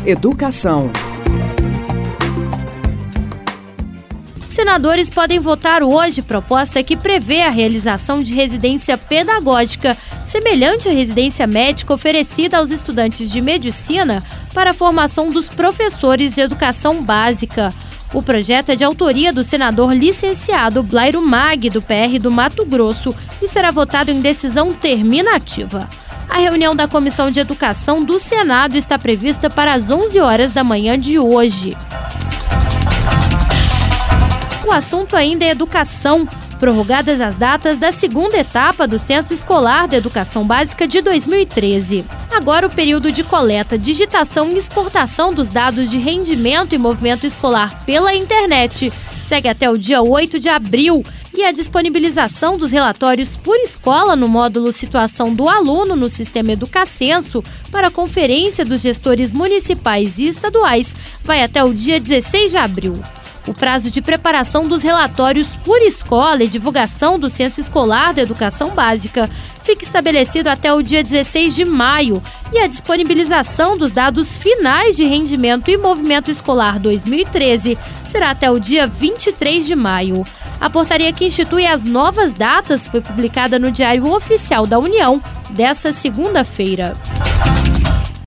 Educação. Senadores podem votar hoje proposta que prevê a realização de residência pedagógica, semelhante à residência médica oferecida aos estudantes de medicina para a formação dos professores de educação básica. O projeto é de autoria do senador licenciado Blairo Mag, do PR do Mato Grosso, e será votado em decisão terminativa. A reunião da Comissão de Educação do Senado está prevista para as 11 horas da manhã de hoje. O assunto ainda é educação. Prorrogadas as datas da segunda etapa do Censo Escolar da Educação Básica de 2013. Agora o período de coleta, digitação e exportação dos dados de rendimento e movimento escolar pela internet segue até o dia 8 de abril e a disponibilização dos relatórios por escola no módulo Situação do Aluno no Sistema Educacenso para a conferência dos gestores municipais e estaduais vai até o dia 16 de abril. O prazo de preparação dos relatórios por escola e divulgação do Censo Escolar da Educação Básica fica estabelecido até o dia 16 de maio e a disponibilização dos dados finais de rendimento e movimento escolar 2013 será até o dia 23 de maio. A portaria que institui as novas datas foi publicada no Diário Oficial da União desta segunda-feira.